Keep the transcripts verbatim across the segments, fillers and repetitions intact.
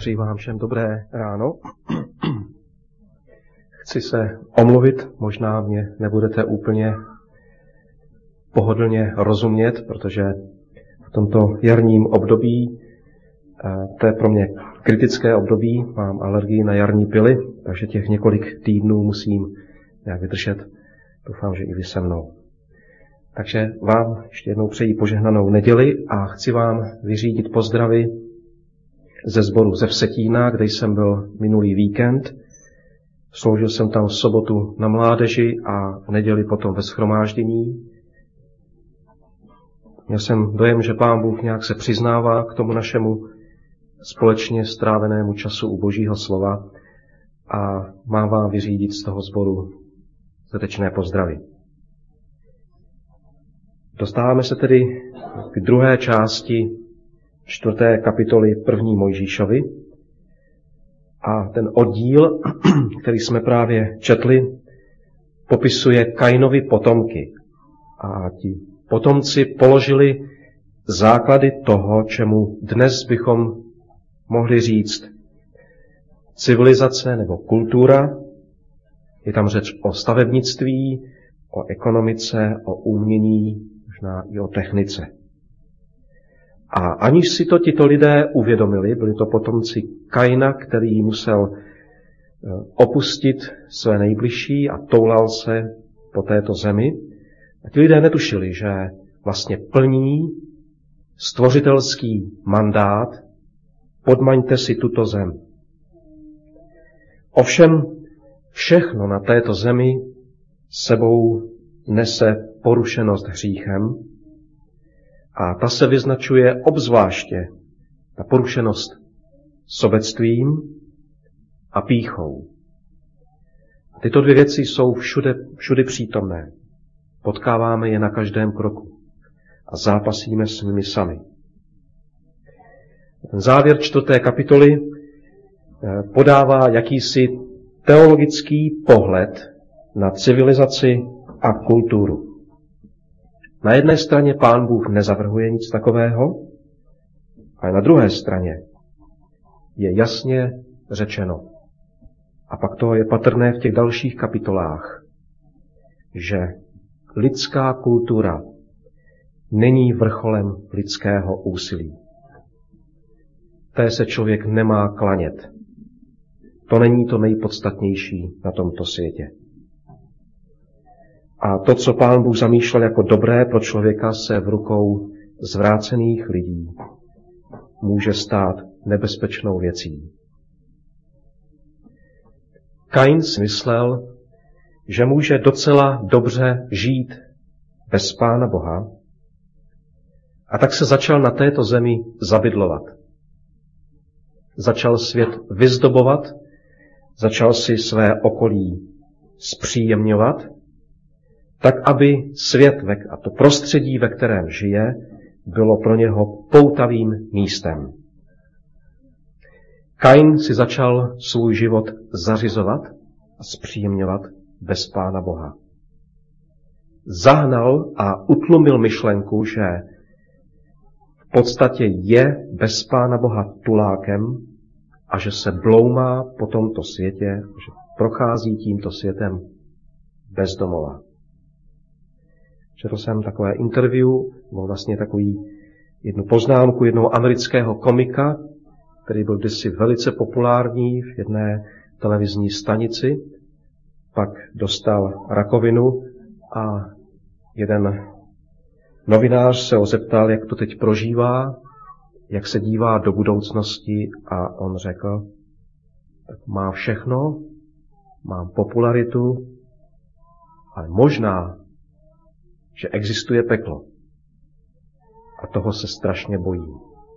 Přeji vám všem dobré ráno. Chci se omluvit, možná mě nebudete úplně pohodlně rozumět, protože v tomto jarním období, to je pro mě kritické období, mám alergii na jarní pily, takže těch několik týdnů musím nějak vydržet. Doufám, že i vy se mnou. Takže vám ještě jednou přeji požehnanou neděli a chci vám vyřídit pozdravy ze sboru ze Vsetína, kde jsem byl minulý víkend. Sloužil jsem tam v sobotu na mládeži a v neděli potom ve shromáždění. Měl jsem dojem, že Pán Bůh nějak se přiznává k tomu našemu společně strávenému času u Božího slova a mám vám vyřídit z toho sboru srdečné pozdravy. Dostáváme se tedy k druhé části čtvrté kapitoly první Mojžíšovi a ten oddíl, který jsme právě četli, popisuje Kainovi potomky a ti potomci položili základy toho, čemu dnes bychom mohli říct civilizace nebo kultura. Je tam řeč o stavebnictví, o ekonomice, o umění, možná i o technice. A aniž si to tito lidé uvědomili, byli to potomci Kaina, který musel opustit své nejbližší a toulal se po této zemi. A ti lidé netušili, že vlastně plní stvořitelský mandát, podmaňte si tuto zem. Ovšem všechno na této zemi sebou nese porušenost hříchem a ta se vyznačuje obzvláště, ta porušenost sobectvím a pýchou. Tyto dvě věci jsou všude, všude přítomné. Potkáváme je na každém kroku a zápasíme s nimi sami. Ten závěr čtvrté kapitoly podává jakýsi teologický pohled na civilizaci a kulturu. Na jedné straně Pán Bůh nezavrhuje nic takového, ale na druhé straně je jasně řečeno, a pak to je patrné v těch dalších kapitolách, že lidská kultura není vrcholem lidského úsilí. Té se člověk nemá klanět. To není to nejpodstatnější na tomto světě. A to, co Pán Bůh zamýšlel jako dobré pro člověka, se v rukou zvrácených lidí může stát nebezpečnou věcí. Kain si myslel, že může docela dobře žít bez Pána Boha, a tak se začal na této zemi zabydlovat. Začal svět vyzdobovat, začal si své okolí zpříjemňovat, tak aby svět a to prostředí, ve kterém žije, bylo pro něho poutavým místem. Kain si začal svůj život zařizovat a zpříjemňovat bez Pána Boha. Zahnal a utlumil myšlenku, že v podstatě je bez Pána Boha tulákem a že se bloumá po tomto světě, že prochází tímto světem bez domova. Četl jsem takové interview, nebo vlastně takový jednu poznámku jednoho amerického komika, který byl kdysi velice populární v jedné televizní stanici, pak dostal rakovinu a jeden novinář se ho zeptal, jak to teď prožívá, jak se dívá do budoucnosti a on řekl, tak má všechno, mám popularitu, ale možná, že existuje peklo. A toho se strašně bojí.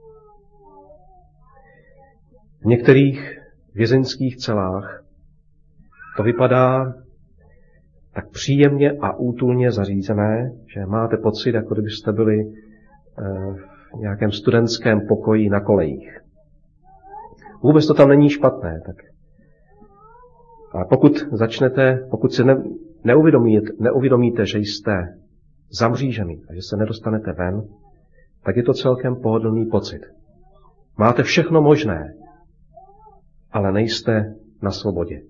V některých vězeňských celách to vypadá tak příjemně a útulně zařízené, že máte pocit, jako kdybyste byli v nějakém studentském pokoji na kolejích. Vůbec to tam není špatné. Tak. Ale pokud začnete, pokud si ne, neuvědomíte, neuvědomíte, že jste zamřížený a že se nedostanete ven, tak je to celkem pohodlný pocit. Máte všechno možné, ale nejste na svobodě.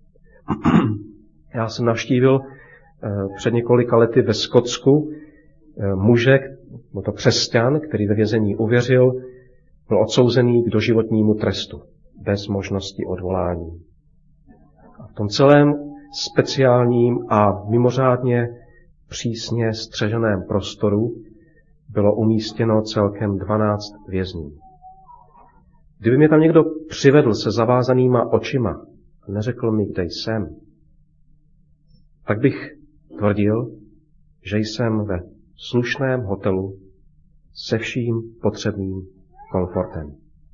Já jsem navštívil před několika lety ve Skotsku muže, byl to křesťan, který ve vězení uvěřil, byl odsouzený k doživotnímu trestu, bez možnosti odvolání. A v tom celém speciálním a mimořádně přísně střeženém prostoru bylo umístěno celkem dvanáct vězňů. Kdyby mě tam někdo přivedl se zavázanýma očima a neřekl mi, kde jsem, tak bych tvrdil, že jsem ve slušném hotelu se vším potřebným komfortem.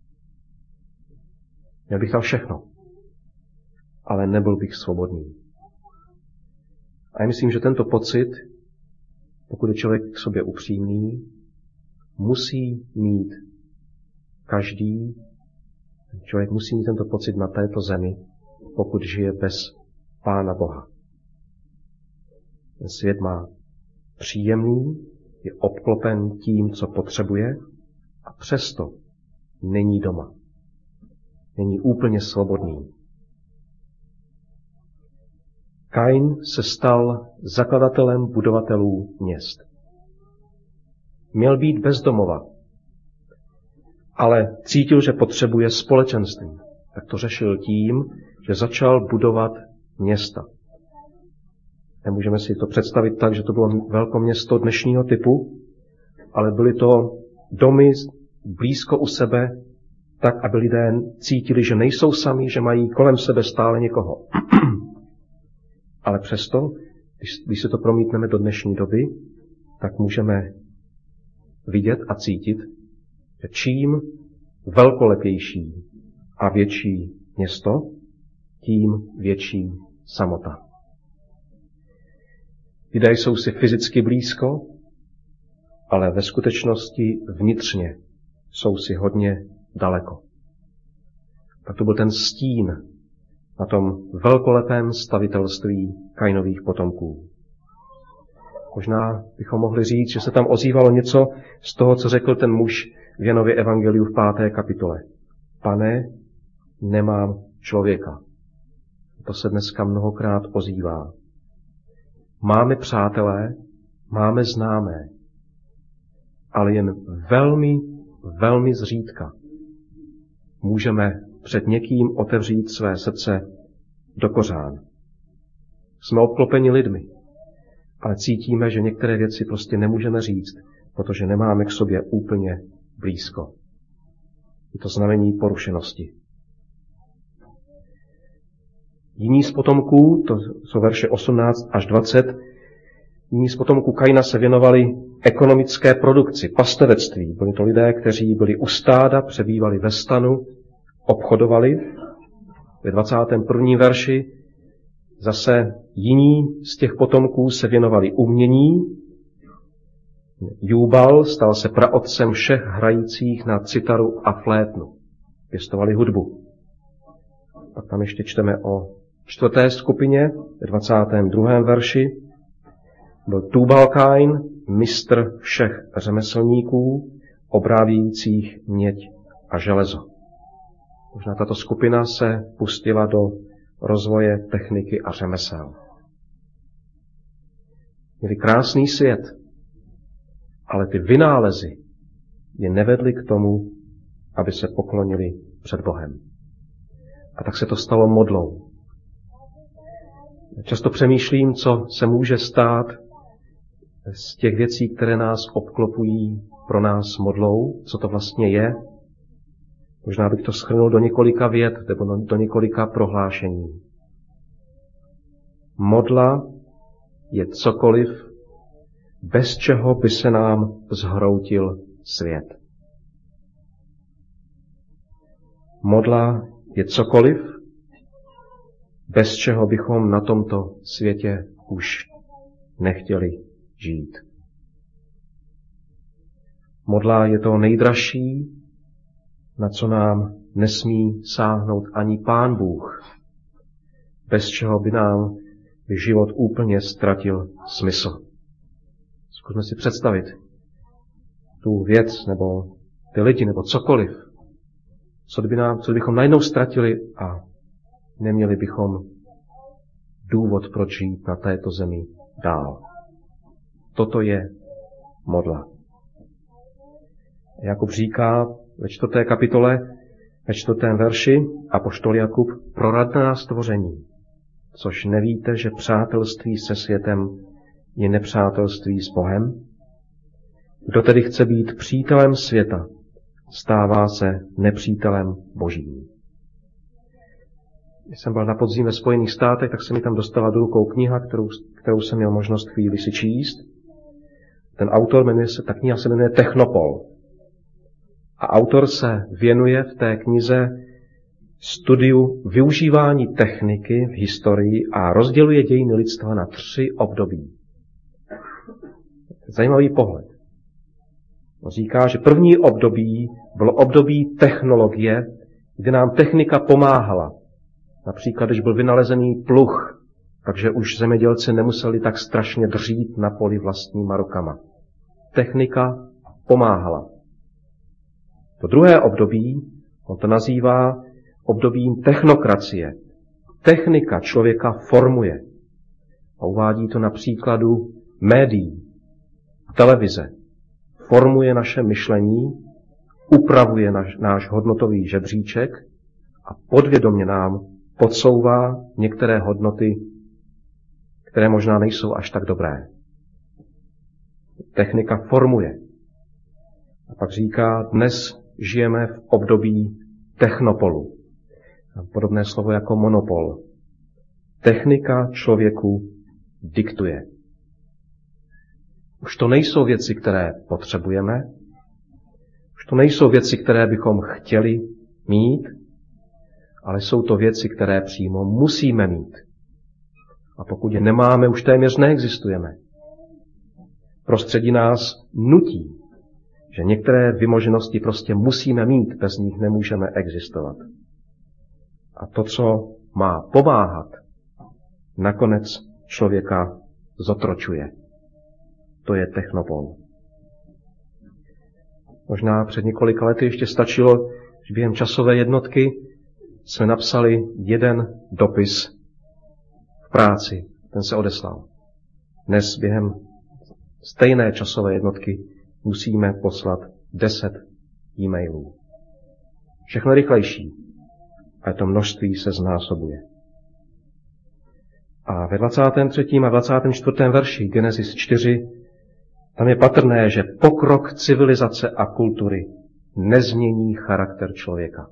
Měl bych tam všechno, ale nebyl bych svobodný. A já myslím, že tento pocit, pokud je člověk k sobě upřímný, musí mít každý, člověk musí mít tento pocit na této zemi, pokud žije bez Pána Boha. Ten svět má příjemný, je obklopen tím, co potřebuje, a přesto není doma. Není úplně svobodný. Kain se stal zakladatelem budovatelů měst. Měl být bezdomova, ale cítil, že potřebuje společenství. Tak to řešil tím, že začal budovat města. Nemůžeme si to představit tak, že to bylo velkoměsto dnešního typu, ale byly to domy blízko u sebe, tak, aby lidé cítili, že nejsou sami, že mají kolem sebe stále někoho. Ale přesto, když, když se to promítneme do dnešní doby, tak můžeme vidět a cítit, že čím velkolepější a větší město, tím větší samota. Lidé jsou si fyzicky blízko, ale ve skutečnosti vnitřně jsou si hodně daleko. Tak to byl ten stín na tom velkolepém stavitelství Kainových potomků. Možná bychom mohli říct, že se tam ozývalo něco z toho, co řekl ten muž v Janově evangeliu v páté kapitole. Pane, nemám člověka. To se dneska mnohokrát ozývá. Máme přátelé, máme známé, ale jen velmi, velmi zřídka můžeme před někým otevřít své srdce do kořán. Jsme obklopeni lidmi, ale cítíme, že některé věci prostě nemůžeme říct, protože nemáme k sobě úplně blízko. Je to znamení porušenosti. Jiní z potomků, to jsou verše osmnáct až dvacet, jiní z potomků Kaina se věnovali ekonomické produkci, pastevectví. Byli to lidé, kteří byli u stáda, přebývali ve stanu, obchodovali. Ve dvacátém prvním verši zase jiní z těch potomků se věnovali umění. Júbal stal se praotcem všech hrajících na citaru a flétnu. Pěstovali hudbu. Pak tam ještě čteme o čtvrté skupině, ve dvacátém druhém verši. Byl Tubal-Kain, mistr všech řemeslníků, obrábějících měď a železo. Možná tato skupina se pustila do rozvoje techniky a řemesel. Měli krásný svět, ale ty vynálezy je nevedly k tomu, aby se poklonili před Bohem. A tak se to stalo modlou. Často přemýšlím, co se může stát z těch věcí, které nás obklopují, pro nás modlou, co to vlastně je. Možná bych to shrnul do několika vět nebo do několika prohlášení. Modla je cokoliv, bez čeho by se nám zhroutil svět. Modla je cokoliv, bez čeho bychom na tomto světě už nechtěli žít. Modla je to nejdražší, na co nám nesmí sáhnout ani Pán Bůh, bez čeho by nám život úplně ztratil smysl. Zkusme si představit tu věc, nebo ty lidi, nebo cokoliv, Co, by nám, co bychom najednou ztratili a neměli bychom důvod, proč žít na této zemi dál. Toto je modla. Jakub říká ve čtvrté kapitole, ve čtvrtém verši, apoštol Jakub, proradná stvoření, což nevíte, že přátelství se světem je nepřátelství s Bohem? Kdo tedy chce být přítelem světa, stává se nepřítelem Božím. Když jsem byl na podzim ve Spojených státech, tak se mi tam dostala do rukou kniha, kterou, kterou jsem měl možnost chvíli si číst. Ten autor jmenuje se, ta kniha se jmenuje Technopol. A autor se věnuje v té knize studiu využívání techniky v historii a rozděluje dějiny lidstva na tři období. Zajímavý pohled. On říká, že první období bylo období technologie, kdy nám technika pomáhala. Například, když byl vynalezený pluh, takže už zemědělci nemuseli tak strašně dřít na poli vlastníma rukama. Technika pomáhala. To druhé období, on to nazývá obdobím technokracie. Technika člověka formuje. A uvádí to na příkladu médií, televize. Formuje naše myšlení, upravuje naš, náš hodnotový žebříček a podvědomě nám podsouvá některé hodnoty, které možná nejsou až tak dobré. Technika formuje. A pak říká, dnes žijeme v období technopolu. Podobné slovo jako monopol. Technika člověku diktuje. Už to nejsou věci, které potřebujeme, už to nejsou věci, které bychom chtěli mít, ale jsou to věci, které přímo musíme mít. A pokud je nemáme, už téměř neexistujeme. Prostředí nás nutí, že některé vymoženosti prostě musíme mít, bez nich nemůžeme existovat. A to, co má pomáhat, nakonec člověka zotročuje. To je technopol. Možná před několika lety ještě stačilo, že během časové jednotky jsme napsali jeden dopis v práci. Ten se odeslal. Dnes během stejné časové jednotky musíme poslat deset e-mailů. Všechno rychlejší. A to množství se znásobuje. A ve dvacátém třetím a dvacátém čtvrtém verši Genesis čtyři tam je patrné, že pokrok civilizace a kultury nezmění charakter člověka.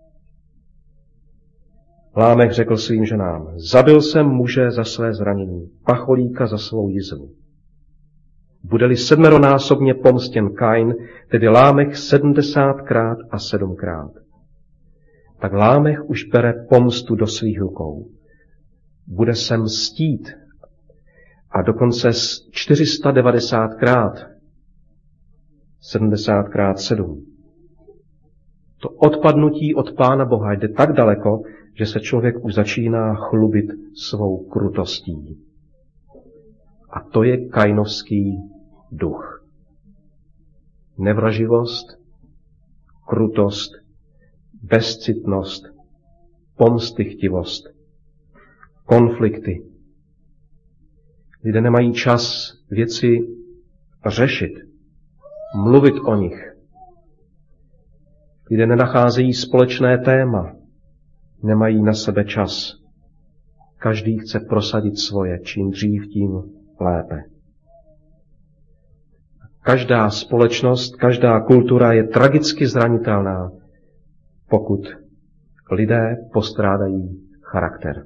Lámech řekl svým ženám, zabil jsem muže za své zranění, pacholíka za svou jizvu. Bude-li sedmeronásobně pomstěn Kain, tedy Lámech sedmdesátkrát a sedmkrát. Tak Lámech už bere pomstu do svých rukou. Bude se mstít a dokonce čtyři sta devadesátkrát, sedmdesátkrát sedm. To odpadnutí od Pána Boha jde tak daleko, že se člověk už začíná chlubit svou krutostí. A to je kainovský duch. Nevraživost, krutost, bezcitnost, pomstychtivost, konflikty. Lidé nemají čas věci řešit, mluvit o nich. Lidé nenacházejí společné téma, nemají na sebe čas. Každý chce prosadit svoje, čím dřív, tím lépe. Každá společnost, každá kultura je tragicky zranitelná, pokud lidé postrádají charakter.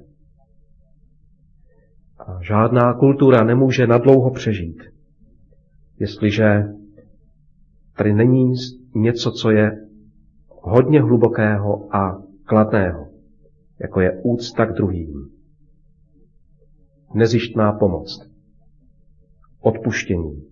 A žádná kultura nemůže nadlouho přežít, jestliže tady není něco, co je hodně hlubokého a kladného, jako je úcta k druhým, nezištná pomoc, odpuštění.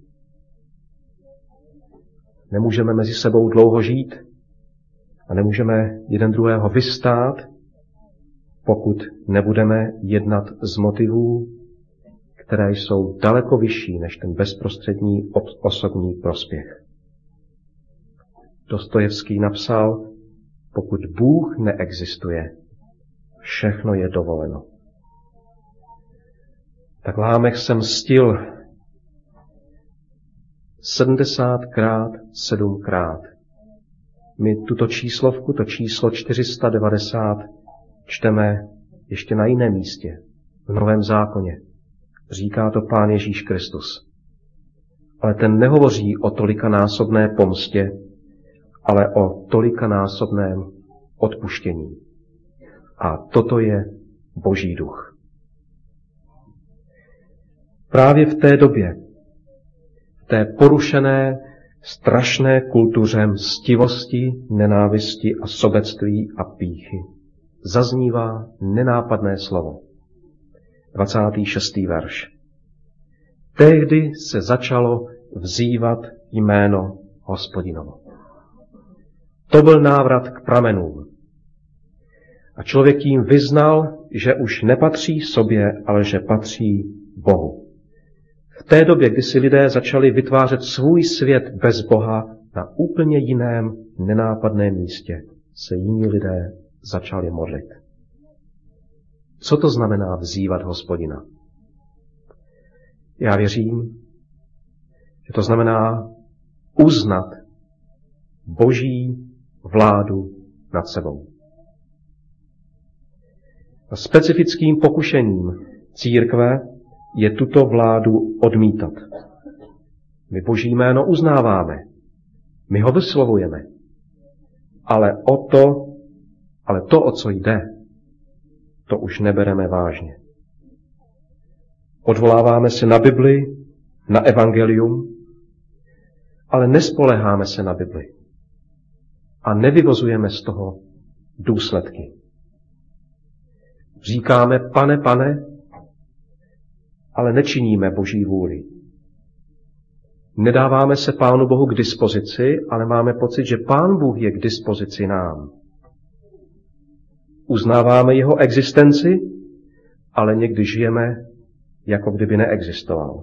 Nemůžeme mezi sebou dlouho žít a nemůžeme jeden druhého vystát, pokud nebudeme jednat z motivů, které jsou daleko vyšší než ten bezprostřední osobní prospěch. Dostojevský napsal, Pokud Bůh neexistuje, všechno je dovoleno. Tak Lámech se mstil sedmdesátkrát, sedmkrát. My tuto číslovku, to číslo čtyři sta devadesát, čteme ještě na jiném místě, v Novém zákoně. Říká to Pán Ježíš Kristus. Ale ten nehovoří o tolikanásobné pomstě, ale o tolikanásobném odpuštění. A toto je Boží duch. Právě v té době, v té porušené, strašné kultuře mstivosti, nenávisti a sobectví a pýchy, zaznívá nenápadné slovo. dvacátý šestý verš. Tehdy se začalo vzývat jméno Hospodinovo. To byl návrat k pramenům. A člověk tím vyznal, že už nepatří sobě, ale že patří Bohu. V té době, kdy si lidé začali vytvářet svůj svět bez Boha, na úplně jiném nenápadném místě se jiní lidé začali modlit. Co to znamená vzývat Hospodina? Já věřím, že to znamená uznat Boží vládu nad sebou. A specifickým pokušením církve je tuto vládu odmítat. My Boží jméno uznáváme, my ho vyslovujeme, ale o to, ale to, o co jde, to už nebereme vážně. Odvoláváme se na Bibli, na evangelium, ale nespoléháme se na Bibli a nevyvozujeme z toho důsledky. Říkáme, pane, pane, ale nečiníme Boží vůli. Nedáváme se Pánu Bohu k dispozici, ale máme pocit, že Pán Bůh je k dispozici nám. Uznáváme jeho existenci, ale někdy žijeme, jako kdyby neexistoval.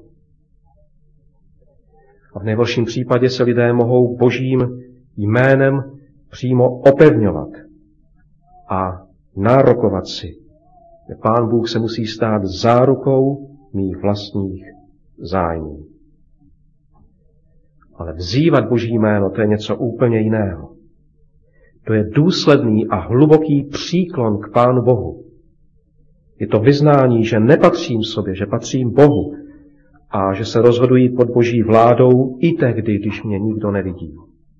A v nejhorším případě se lidé mohou Božím jménem přímo opevňovat a nárokovat si, že Pán Bůh se musí stát zárukou mých vlastních zájmů. Ale vzývat Boží jméno, to je něco úplně jiného. To je důsledný a hluboký příklon k Pánu Bohu. Je to vyznání, že nepatřím sobě, že patřím Bohu a že se rozhodují pod Boží vládou i tehdy, když mě nikdo nevidí.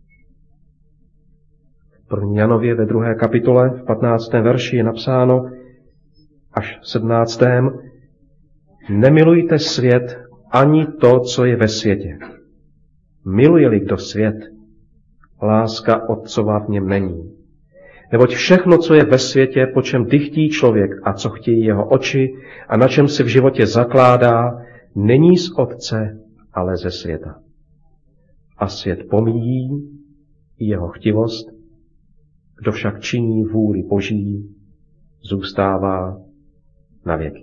V první Janově ve druhé kapitole v patnáctém verši je napsáno až v sedmnáctém Nemilujte svět ani to, co je ve světě. Miluje-li kdo svět, láska Otcova v něm není. Neboť všechno, co je ve světě, po čem dychtí člověk a co chtějí jeho oči a na čem se v životě zakládá, není z Otce, ale ze světa. A svět pomíjí i jeho chtivost, kdo však činí vůli Boží, zůstává na věky.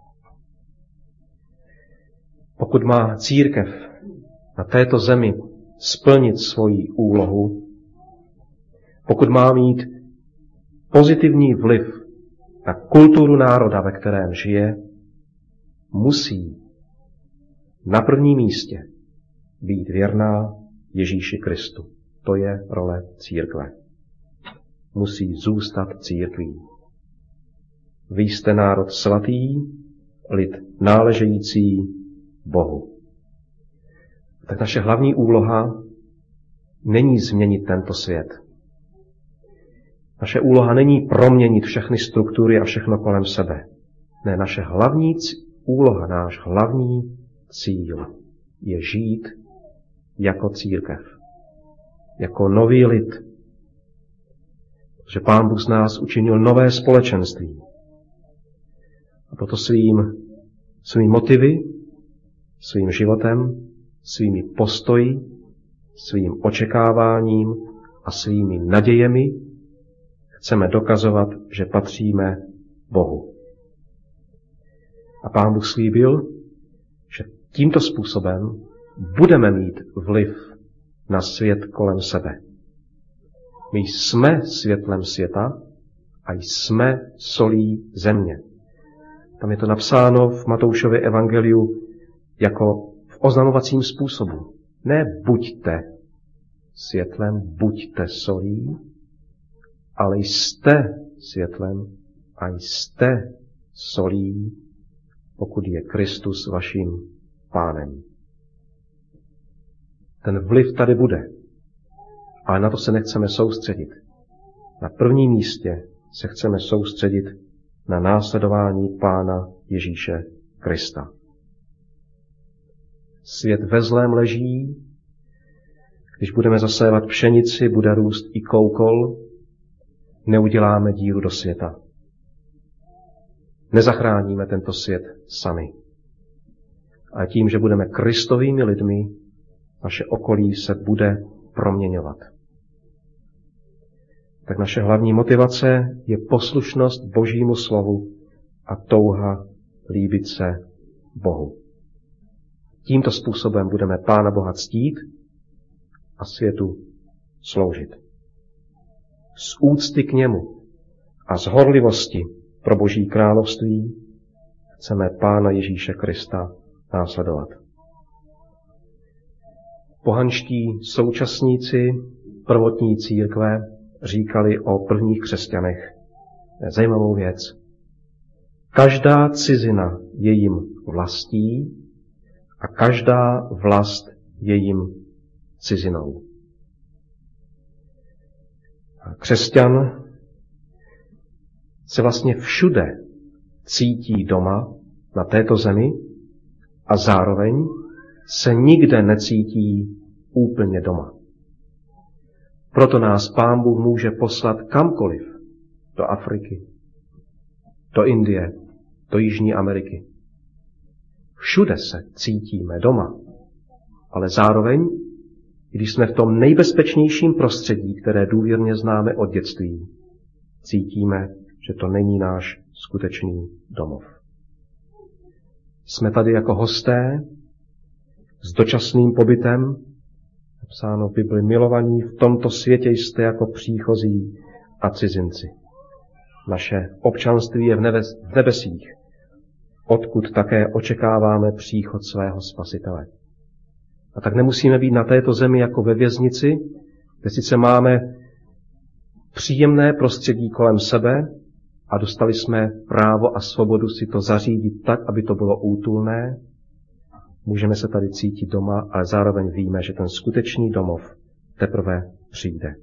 Pokud má církev na této zemi splnit svoji úlohu, pokud má mít pozitivní vliv na kulturu národa, ve kterém žije, musí na prvním místě být věrná Ježíši Kristu. To je role církve. Musí zůstat církví. Vy jste národ svatý, lid náležející Bohu. Tak naše hlavní úloha není změnit tento svět. Naše úloha není proměnit všechny struktury a všechno kolem sebe. Ne, naše hlavní úloha, náš hlavní cíl je žít jako církev, jako nový lid. Protože Pán Bůh z nás učinil nové společenství. A proto svým, svým motivy, svým životem, svými postoji, svým očekáváním a svými nadějemi chceme dokazovat, že patříme Bohu. A Pán Bůh slíbil, že tímto způsobem budeme mít vliv na svět kolem sebe. My jsme světlem světa a jsme solí země. Tam je to napsáno v Matoušově evangeliu jako v oznamovacím způsobu. Ne buďte světlem, buďte solí, ale jste světlem a jste solí, pokud je Kristus vaším pánem. Ten vliv tady bude, ale na to se nechceme soustředit. Na prvním místě se chceme soustředit na následování Pána Ježíše Krista. Svět ve zlém leží, když budeme zasévat pšenici, bude růst i koukol, neuděláme díru do světa. Nezachráníme tento svět sami. A tím, že budeme Kristovými lidmi, naše okolí se bude proměňovat. Tak naše hlavní motivace je poslušnost Božímu slovu a touha líbit se Bohu. Tímto způsobem budeme Pána Boha ctít a světu sloužit. Z úcty k němu a z horlivosti pro Boží království chceme Pána Ježíše Krista následovat. Pohanští současníci prvotní církve říkali o prvních křesťanech zajímavou věc. Každá cizina je jim vlastí a každá vlast je jim cizinou. A křesťan se vlastně všude cítí doma na této zemi a zároveň se nikde necítí úplně doma. Proto nás Pán Bůh může poslat kamkoliv, do Afriky, do Indie, do Jižní Ameriky. Všude se cítíme doma, ale zároveň, když jsme v tom nejbezpečnějším prostředí, které důvěrně známe od dětství, cítíme, že to není náš skutečný domov. Jsme tady jako hosté s dočasným pobytem, napsáno v Bibli, milovaní, v tomto světě jste jako příchozí a cizinci. Naše občanství je v, nebes, v nebesích, odkud také očekáváme příchod svého Spasitele. A tak nemusíme být na této zemi jako ve věznici, kde sice máme příjemné prostředí kolem sebe a dostali jsme právo a svobodu si to zařídit tak, aby to bylo útulné. Můžeme se tady cítit doma, ale zároveň víme, že ten skutečný domov teprve přijde.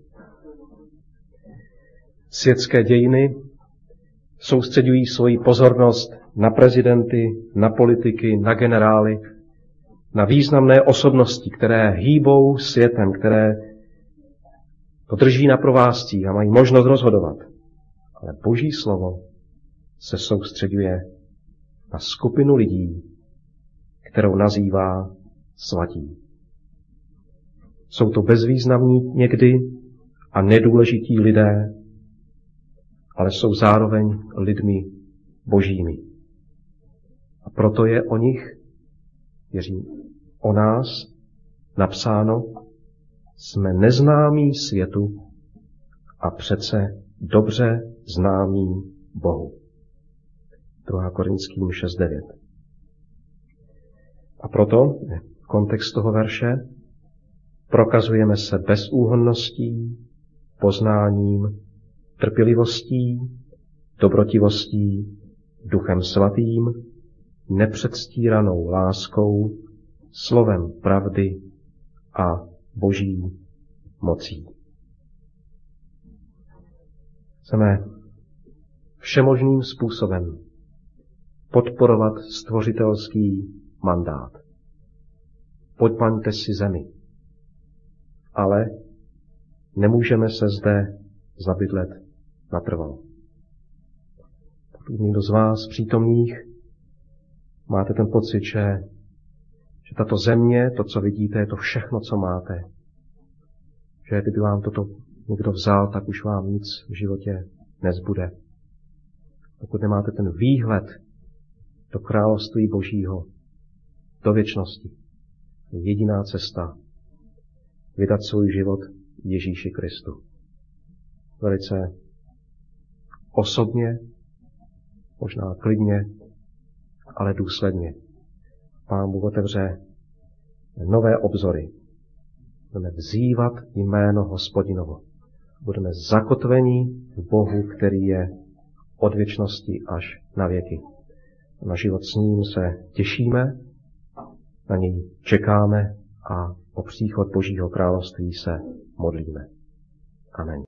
Světské dějiny soustředují svoji pozornost na prezidenty, na politiky, na generály, na významné osobnosti, které hýbou světem, které to drží na provázcích a mají možnost rozhodovat. Ale Boží slovo se soustředuje na skupinu lidí, kterou nazývá svatí. Jsou to bezvýznamní někdy a nedůležití lidé, ale jsou zároveň lidmi božími. A proto je o nich, věřím, o nás napsáno, jsme neznámí světu a přece dobře známí Bohu. druhá Korinským šest devět. A proto, kontext toho verše, prokazujeme se bezúhonností, poznáním, trpělivostí, dobrotivostí, Duchem Svatým, nepředstíranou láskou, slovem pravdy a Boží mocí. Chceme všemožným způsobem podporovat stvořitelský mandát. Podpaňte si zemi. Ale nemůžeme se zde zabydlet natrvalo. Pokud někdo z vás přítomných máte ten pocit, že, že tato země, to, co vidíte, je to všechno, co máte. Že kdyby vám toto někdo vzal, tak už vám nic v životě nezbude. Pokud nemáte ten výhled do království Božího, do věčnosti, je jediná cesta vydat svůj život Ježíši Kristu. velice osobně, možná klidně, ale důsledně. Pán Bůh otevře nové obzory. Budeme vzývat jméno Hospodinovo. Budeme zakotveni v Bohu, který je od věčnosti až na věky. Na život s ním se těšíme, na něj čekáme a o příchod Božího království se modlíme. Amen.